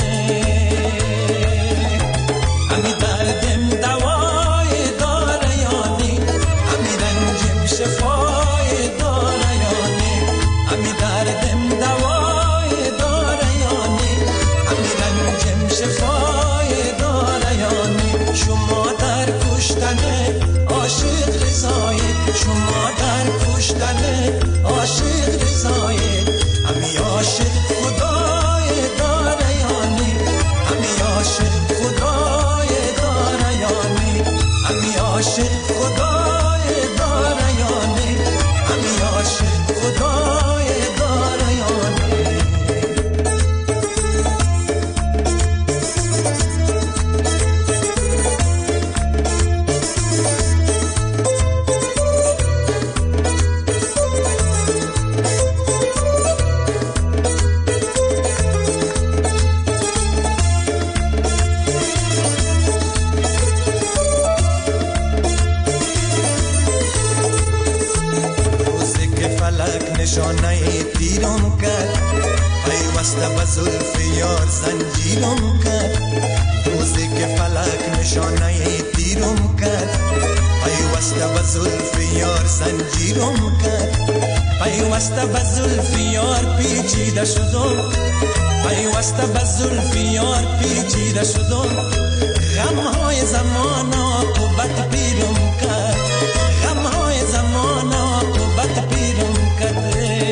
امی دردم دوای داره یانی امی رنجم شفای داره یانی امی دردم دوای داره یانی امی رنجم شفای داره یانی شما در کشتن عاشق رضایت شما در کشتن عاشق نشانه تیرم کرد پیوسته به زلف یار زنجیرم کرد روزی که فلک نشانه تیرم کرد پیوسته به زلف یار زنجیرم کرد پیوسته به زلف یار پیچیده شدم پیوسته به زلف یار پیچیده شدم غمهای زمان عاقبت پیرم کرد غمهای زمان عاقبت پیرم کرد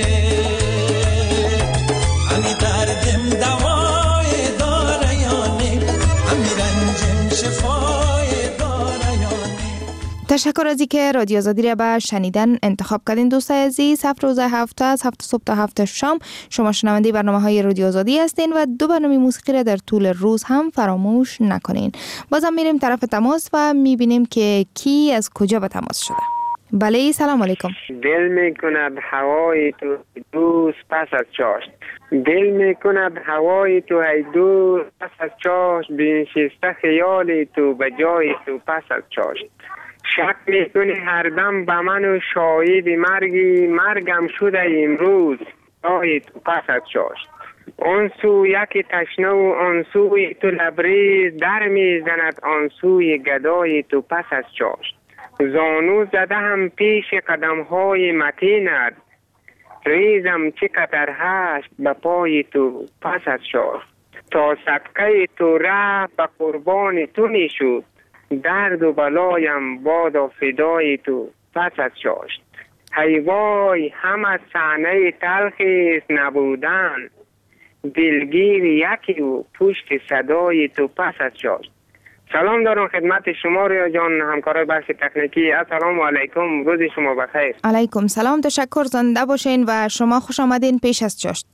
همی دردم دوای داره یا نه همی رنجم شفای داره یا نه. تشکر از اینکه رادیو آزادی را به شنیدن انتخاب کردین دوستای عزیز. هفت روز هفته از هفت صبح تا هفت شام شما شنونده برنامه های رادیو آزادی هستین و دو برنامه موسیقی را در طول روز هم فراموش نکنین. بازم میریم طرف تماس و میبینیم که کی از کجا به تماس شده. بله سلام علیکم. دل میکند هوای تو دوست پس از چاشت دل میکند هوای تو ای دوست پس از چاشت بنشسته خیال تو به جای تو پس از چاشت شک میکنی هر دم به من و شاهد مرگی مرگم شده امروز جای تو پس از چاشت آن سو یکی تشنه و آن سوی تو لبریز در میزند آن سوی گدای تو پس از چاشت زانو زده هم پیش قدم های متینت ریزم چه قطر هست به پای تو پس از چاشت تا صدقه تو رفت به قربان تو میشد درد و بلایم باد و فدای تو پس از چاشت هی وای هم از صحنه تلخی نبودن دلگیر یکی و پشت صدای تو پس از چاشت. سلام دارم خدمت شما ریا جان همکارای بخش تکنیکی. السلام علیکم روز شما بخیر. علیکم سلام تشکر زنده باشین و شما خوش آمدین پیش از چاشت.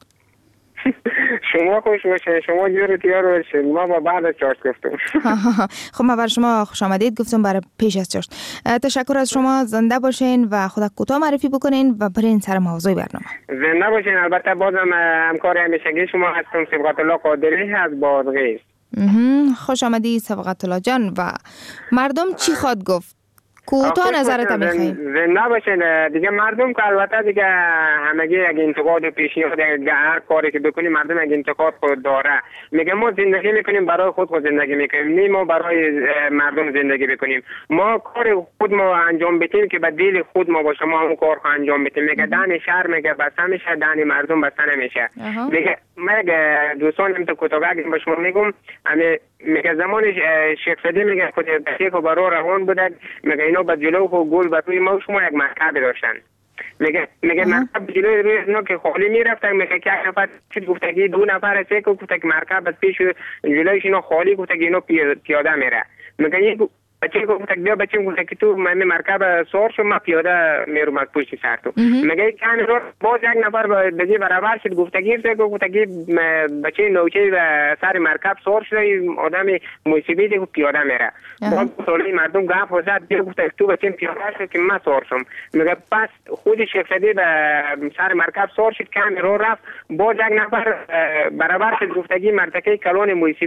شما خوش باشین شما جور تیار باشین ما با بعد از چاشت گفتم. خب ما بر شما خوش آمدید گفتم برای پیش از چاشت. تشکر از شما زنده باشین و خدا کوتاه معرفی بکنین و برین سر موضوع برنامه. زنده باشین. البته بازم همکار همیشگی شما هستم صبغت الله قادری از بادغیس. خوش آمدی صبغت الله جان. و مردم چی خواد گفت؟ کوتاه نظرت میخوایم. زنده باشین دیگه مردم که البته دیگه همگی یک انتقاد پیشنهاد هر کاری که بکنیم مردم یک انتقاد خود داره. میگه ما زندگی میکنیم برای خود خود زندگی میکنیم نه ما برای مردم زندگی بکنیم. ما کار خود ما انجام بدیم که به دل خود ما باشه ما اون کار انجام بدیم. میگه دن شهر میگه بسته میشه دن مردم بسته نمیشه. میگه میگه دوستانم تو کوتاه با شما میگم میگه زمان شیخ صدی میگه خود بچه کو برو روان بوده میگه اینا با جلو و گل با توی ما شما یک مرکب داشتن میگه میگه مرکب جلوی روی اینا که خالی میرفتن میگه که یک نفر چی گفتگی دو نفر سه کو گفت که مرکب از پیش جلویش اینا خالی گفت که اینا پیاده میره میگه یک بچه کو گفت بیا بچه گفت که تو من مرکب سوار شو ما پیاده میرم از پشت سر تو میگه که همین رو باز یک نفر بجی برابر شد گفتگی سه کو گفت که بچه نوچه و سر مرکب سوار شده آدم موسیقی دیگه پیاده میره باز سولی مردم گپ وزد بیا گفت تو بچه پیاده شد که من سوار شم میگه پس خود شیخ صدی به سر مرکب سوار شد که همین رو رفت باز یک نفر برابر شد گفتگی مرتکه کلان موسیقی.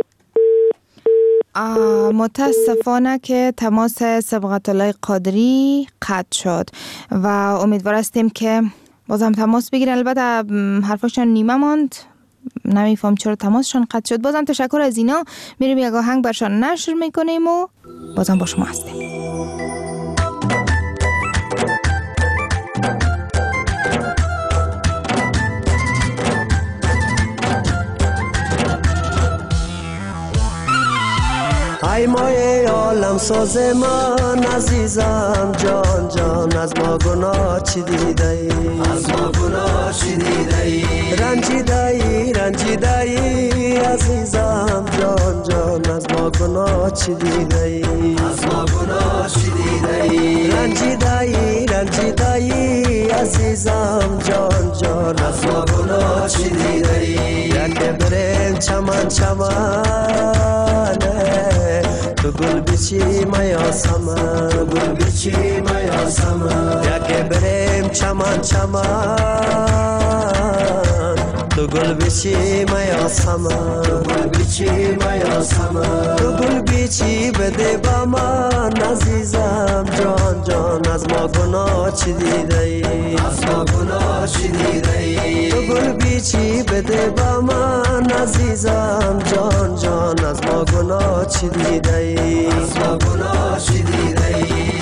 متاسفانه که تماس صبغت الله قادری قطع شد و امیدوار هستیم که بازم تماس بگیرن. البته حرفاشون نیمه ماند نمیفهم چرا تماسشون قطع شد. بازم تشکر از اینا. میریم یک آهنگ برشان نشر میکنیم و بازم با شما هستیم. ای مایه عالم ساز من عزیزم جان جان از ما گناه چی دیده ای از ما گناه چی دیده ای رنجیده ای رنجیده ای عزیزم جان جان از ما گناه چی دیده ای از ما گناه چی دیده ای رنجیده ای رنجیده ای عزیزم جان جان از ما گناه چی دیده ای یک بریم چمن چمن تو گل بچی میا سمن گل بچی میا سمن یک بریم چمن چمن تو گل بیچی میاسم تو گل بیچی میاسم تو گل بیچی بده با من عزیزم جان جان از ما گناه چی دیده ای از ما گناه چی دیده ای تو گل بیچی بده با من عزیزم جان جان از ما گناه چی دیده ای از ما گناه چی دیده ای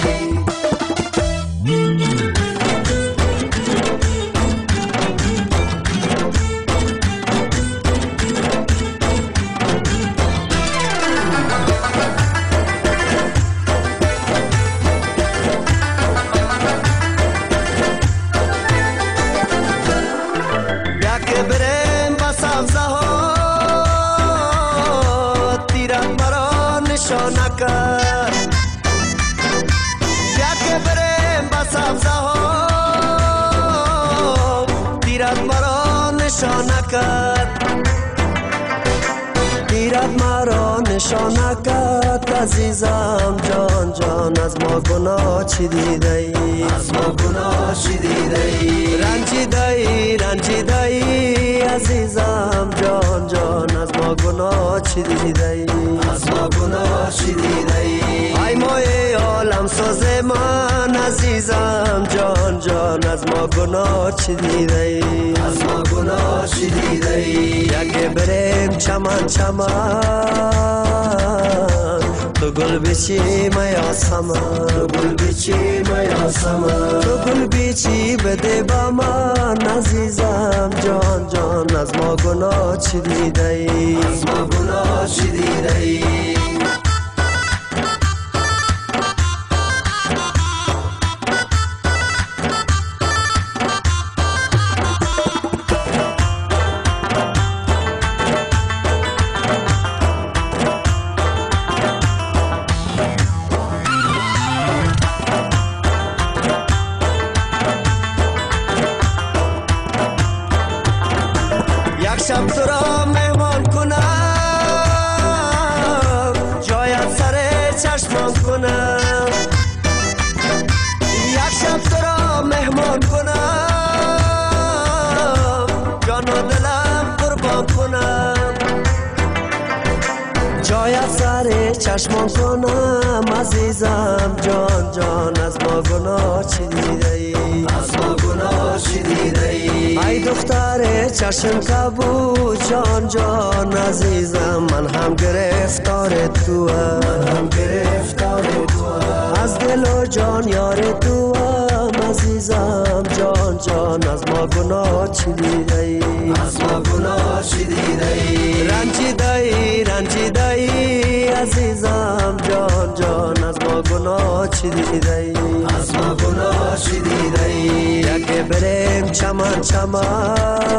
تیرت مرا نشانکت عزیزم جان جان از ما گناه چی دیده ای از ما گناه چی دیده ای رنجیده ای رنجیده ای عزیزم جان جان از ما گناه چی دیده ای از ما گناه چی دیده ای ای مای عالم ساز من عزیزم جان جان از ما گناه چی دیده ای از ما گناه چی دیده ای یک بریم چمن چمن تو گل بیچی میاسم تو گل بیچی میاسم تو گل بیچی بده با من عزیزم جان جان از ما گناه چی دیده ای از ما گناه چی دیده ای شب تو را مهمان کنم جایت سر چشمان کنم یک شب تو را مهمان کنم جان و دلم قربان کنم جایت سر چشمان کنم عزیزم جان جان از ما گناه چی دیده ای از ما گناه چی دیده ای ای دختر چشم کبود جان جان عزیزم من هم گرفتار تو من هم گرفتار تو از دل و جان یار تو عزیزم جان جان از ما گناه چی دیده ای از ما گناه چی دیده ای رنجیده ای رنجیده ای عزیزم جان جان از ما گناه چی دیده ای از ما گناه چی دیده ای یک بریم چمن چمن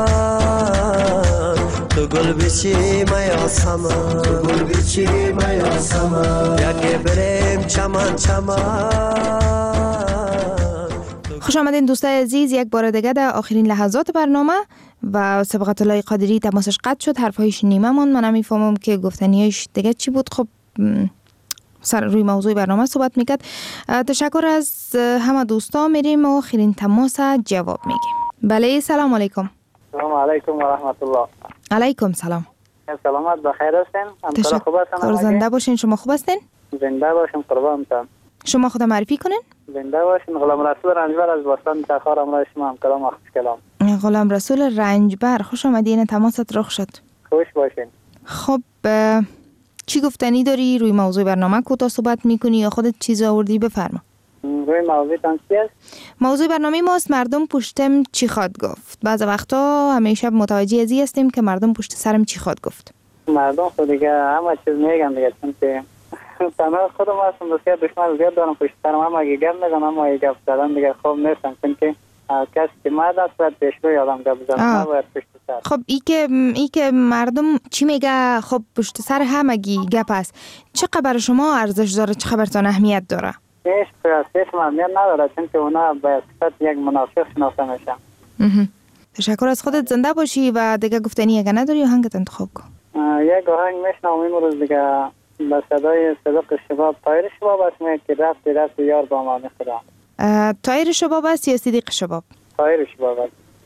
تو گل بیچی میاسم تو گل بیچی میاسم یک بریم چمن چمن خوش آمدین دوستای عزیز یک بار دیگه در آخرین لحظات برنامه و سبقت الله قادری تماسش قطع شد حرفایش نیمه من من نمیفهمم که گفتنیش دیگه چی بود خب سر روی موضوع برنامه صحبت میکرد تشکر از همه دوستا میریم و آخرین تماس جواب میگیم بله سلام علیکم سلام علیکم و رحمت الله علیکم سلام سلامت بخیر هستین همکار خوب هستین زنده باشین شما خوب هستین زنده باشین قربانتان شما خود معرفی کنین زنده باشین غلام رسول رنجبر از باستان تخار امروز شما هم کلام اخص کلام غلام رسول رنجبر خوش آمدین تماست رخ شد خوش باشین خب چی گفتنی داری روی موضوع برنامه کوتاه صحبت میکنی یا خودت چیز آوردی بفرما روی موضوع تان چی است موضوع برنامه ماست مردم پشتم چی خواد گفت بعض وقتا همیشه متوجه ازی هستیم که مردم پشت سرم چی خواد گفت مردم خود دیگه همه چیز میگن دیگه چون که تنها خودم هستم بسیار دشمن زیاد دارم پشت سرم هم اگه گپ نزنم اما اگه گپ زدن دیگه خوب نیستم چون که کسی که مرد است باید پیشروی آدم گپ بزنه نباید پشت سر خب ای که ای که مردم چی میگه خب پشت سر همگی گپ است چه خبر شما ارزش داره چه خبرتان اهمیت داره هیچ هیچ اهمیت نداره چون که اونا به صفت یک منافق شناخته میشن تشکر از خودت زنده باشی و دیگه گفتنی اگه نداری آهنگت انتخاب کن یک آهنگ میشنم این روز دیگه به صدای صدق شباب طایر شباب است میگه که رفت رفت یار با ما میخورم طایر شباب است یا صدیق شباب طایر شباب است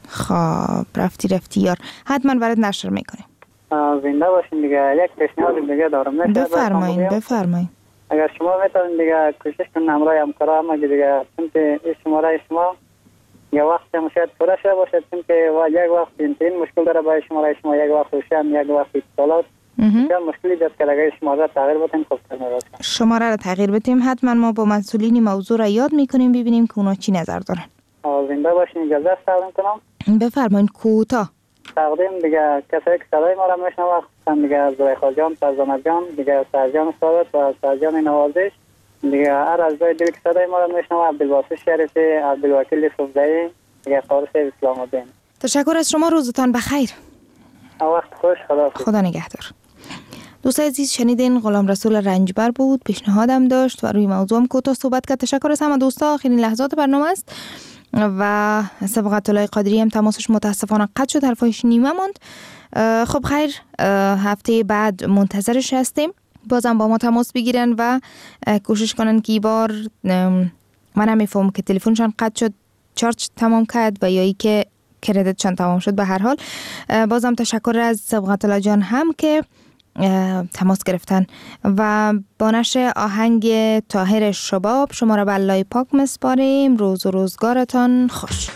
خب رفتی رفتی یار، حتما برات نشر میکنیم. زنده باشین دیگه. یک پیشنهاد دیگه دارم. بفرمایید بفرمایید. اگر شما میتونید دیگه کوشش کنید همراه همکارا هم دیگه، چون که این شماره شما یه وقت هم شاید پوره شده باشد، چون که یک وقت این مشکل داره برای شماره شما، یک وقت روشن، یک وقت اتصالات بسیار مشکلی دست که اگر شماره را تغییر بتیم خوب تر. شماره را تغییر بتیم حتما ما با مسئولین موضوع را یاد میکنیم ببینیم که اونا چی نظر دارن. زنده باشین. اجازه است تقدیم کنم؟ بفرمایید. کوتاه تقدیم دیگه کسایی که صدای ما را میشنوند دیگه، زلیخا جان، فرزانه جان دیگه، سرجان سادات و سرجان نوازش دیگه، هر از جای دل که صدای ما را میشنوند، عبدالباسط شریفی، عبدالوکیل صفدایی دیگه، فارس اسلام الدین. تشکر از شما، روزتان بخیر. وقت خوش. خدا خدا نگهدار. دوستان عزیز شنیدین غلام رسول رنجبر بود، پیشنهادم داشت و روی موضوعم کوتاه صحبت کرد. تشکر از همه دوستا. آخرین لحظات برنامه است و سبقت الله قادری هم تماسش متاسفانه قطع شد، حرفایش نیمه ماند. خب خیر، هفته بعد منتظرش هستیم، بازم با ما تماس بگیرن و کوشش کنن که این بار من نمیفهم که تلفنشان قطع شد، چارج تمام کرد و یا ای که کردیتشان تمام شد. به هر حال بازم تشکر از سبقت الله جان هم که تماس گرفتن و با نشر آهنگ طاهر شباب شما را به الله پاک مسپاریم. روز و روزگارتان خوش.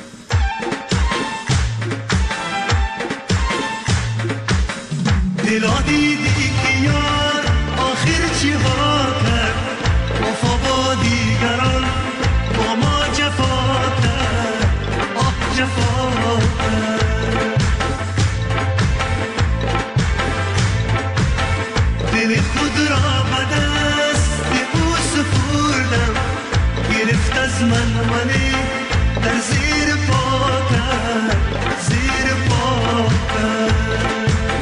دلا دیدی که یار آخر چی ها کرد، وفا با دیگران با ما جفا کرد، آه جفا کرد. دل خود را به دست او سپردم، گرفت از من منی در زیر پا کرد، زیر پا کرد.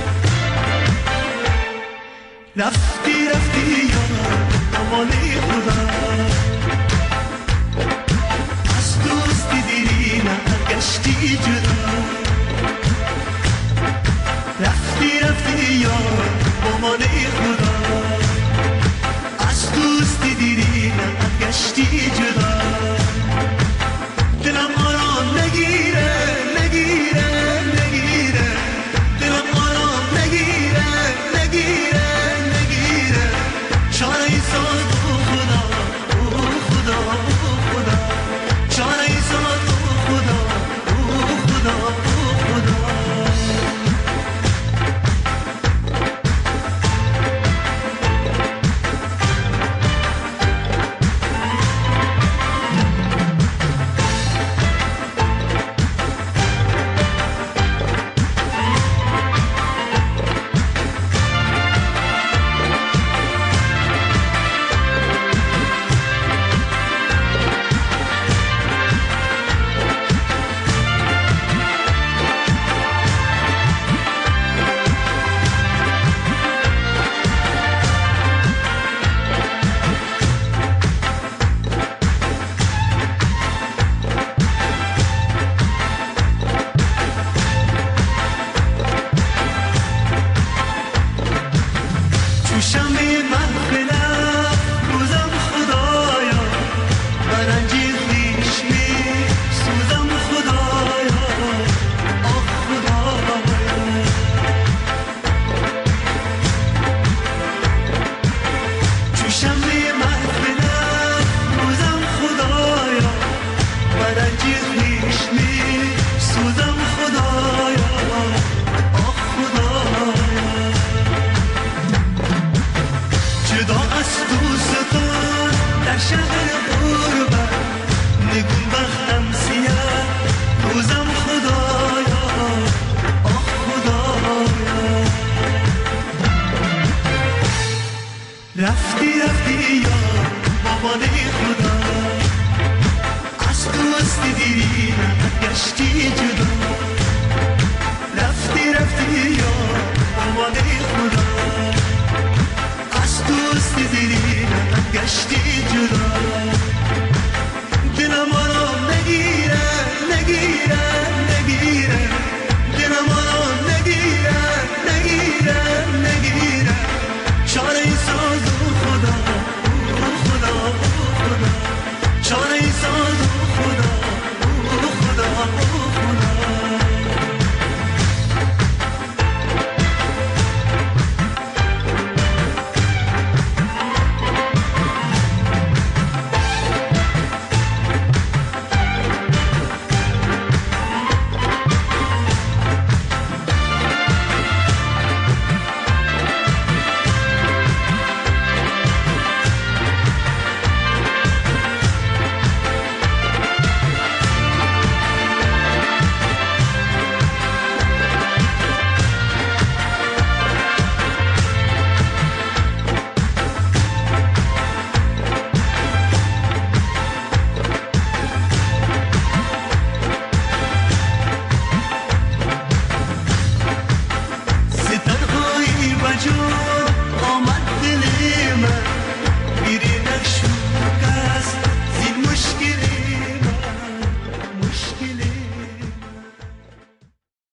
رفتی رفتی یار امانی خدا، از دوستی دیری نگشتی جدا. رفتی رفتی یار امانی خدا، از دوستی دیری نگشتی جدا.